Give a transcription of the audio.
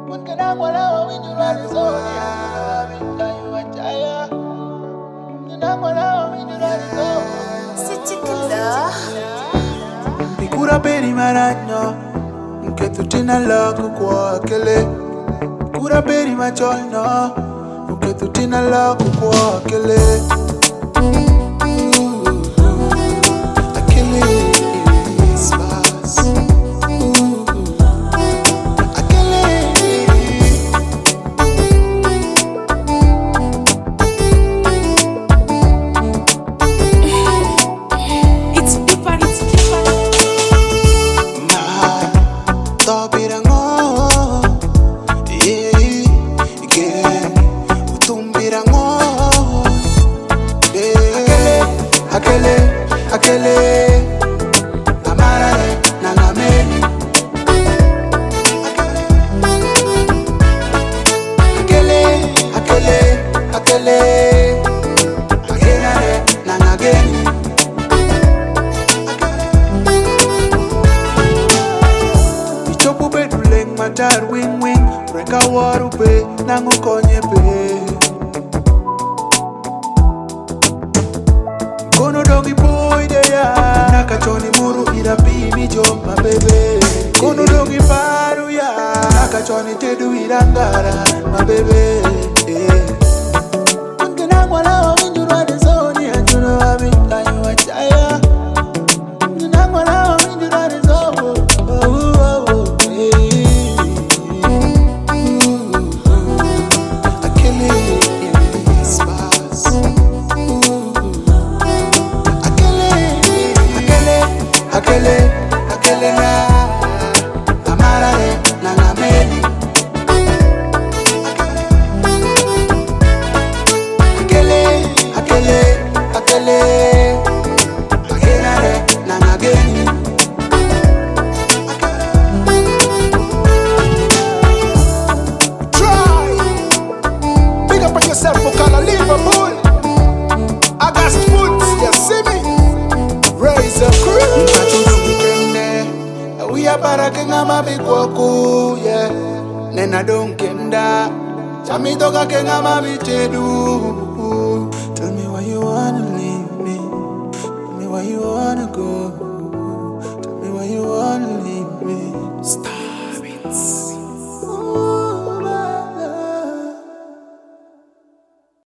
Picura peri maragno, che tutti nella cucua che le. Picura peri macciolno, che tutti nella cucua che le. Akele, amarare, nangameli. Akele, agenare, nangageni. Ichopu beduleng matar wing, reka waru pe, nangu konye pe. Kono dongi boy de ya nakachoni muru irapi mijo my baby. Kono dongi paru ya nakachoni tedu irangara my baby. Ngena mwala winjura de zoni anjuro abi ayo achaya. Ngena mwala winjura de zobo. Akele na amarare nangameli. Akele agenare nangageni. Try big up on yourself for Kala Liverpool. August Woods, you see me? Raise a crew. We are barakenga mabikwaku, yeah. Nena don kenda, chamitoka kenga mabitedu.